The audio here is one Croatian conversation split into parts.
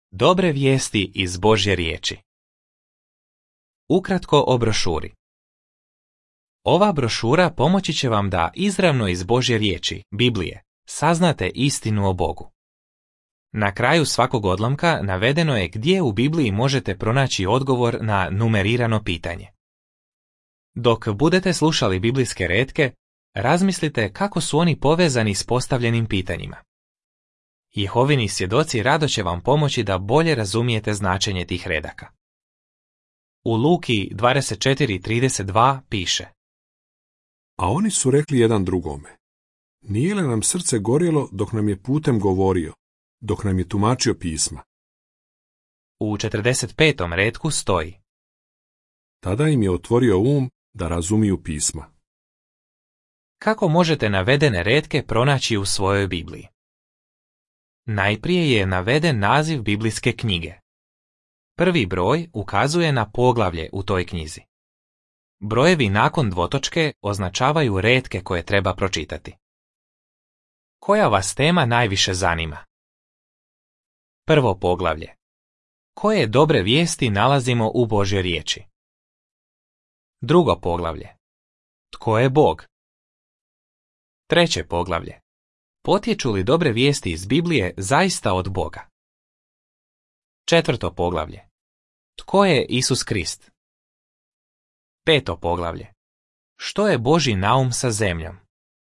Dobre vijesti iz Božje riječi. Ukratko o brošuri. Ova brošura pomoći će vam da izravno iz Božje riječi, Biblije, saznate istinu o Bogu. Na kraju svakog odlomka navedeno je gdje u Bibliji možete pronaći odgovor na numerirano pitanje. Dok budete slušali biblijske retke, razmislite kako su oni povezani s postavljenim pitanjima. Jehovini svjedoci rado će vam pomoći da bolje razumijete značenje tih redaka. U Luki 24:32 piše: A oni su rekli jedan drugome: Nije li nam srce gorjelo dok nam je putem govorio, dok nam je tumačio pisma? U 45. retku stoji: Tada im je otvorio da razumiju pisma. Kako možete navedene retke pronaći u svojoj Bibliji? Najprije je naveden naziv biblijske knjige. Prvi broj ukazuje na poglavlje u toj knjizi. Brojevi nakon dvotočke označavaju retke koje treba pročitati. Koja vas tema najviše zanima? Prvo poglavlje. Koje dobre vijesti nalazimo u Božjoj riječi? Drugo poglavlje. Tko je Bog? Treće poglavlje. Potječu li dobre vijesti iz Biblije zaista od Boga? Četvrto poglavlje. Tko je Isus Krist? Peto poglavlje. Što je Božji naum sa zemljom?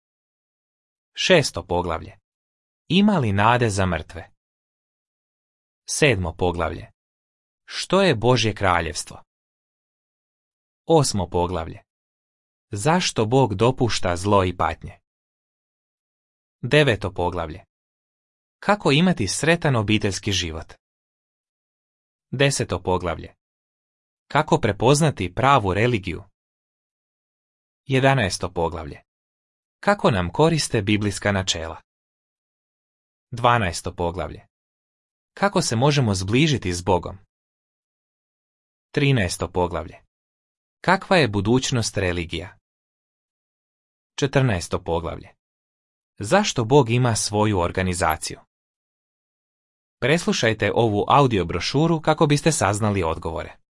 Šesto poglavlje. Ima li nade za mrtve? Sedmo poglavlje. Što je Božje kraljevstvo? Osmo poglavlje. Zašto Bog dopušta zlo i patnje? Deveto poglavlje. Kako imati sretan obiteljski život? Deseto poglavlje. Kako prepoznati pravu religiju? 11. poglavlje. Kako nam koriste biblijska načela? 12. poglavlje. Kako se možemo zbližiti s Bogom? 13. poglavlje. Kakva je budućnost religija? 14. poglavlje. Zašto Bog ima svoju organizaciju? Preslušajte ovu audio brošuru kako biste saznali odgovore.